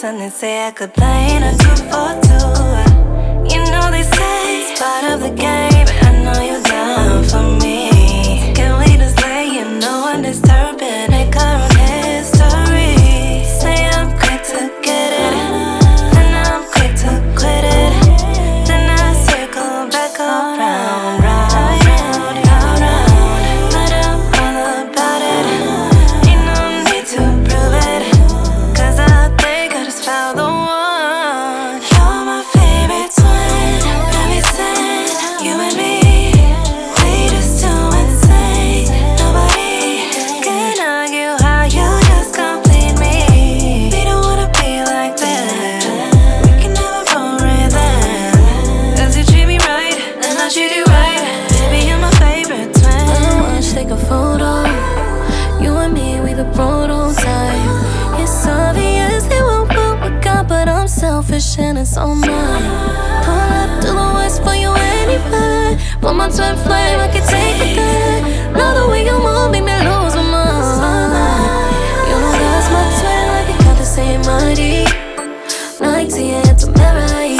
close and they say I could play in a 2-4-2. You know they say it's part of the game. I know you're down for me. Can we just lay in no undisturbed? Make our own history. Say I'm quick to get it, then I'm quick to quit it. Then I circle back around, round, round, round, round. But I'm all about it. Ain't no need to prove it, 'cause I think I just found the one. You're my favorite twin. Let me say, you and me, we just too insane. Nobody can argue how you just complete me. We don't wanna be like that. We can never go right there. 'Cause you treat me right, and I treat you right. Baby, you're my favorite twin. I want you take a photo. You and me, we the prototype. It's obvious they want what we got, but I'm selfish and it's all mine. Pull up to the west for you anywhere. Want my twin flame, I can take it there. Love the way you move, make me lose my mind. You know that's my twin, like we got the same ID. 90 and to marry.